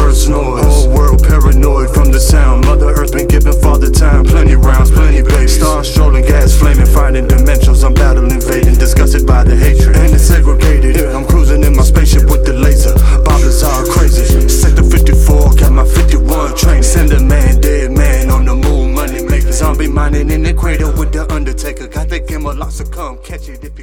Earth's noise. Whole world paranoid from the sound. Mother Earth been giving Father time. Plenty rounds, plenty bass. Stars strolling, gas flaming, finding dimensions. I'm battle invading, disgusted by the hatred. And it's segregated. I'm cruising in my spaceship with the laser. Bobblers are crazy. Sector 54, got my 51 train. Send a man, dead man on the moon. Money maker. Zombie mining in the cradle with the Undertaker. Got the game of lots to come. Catch it.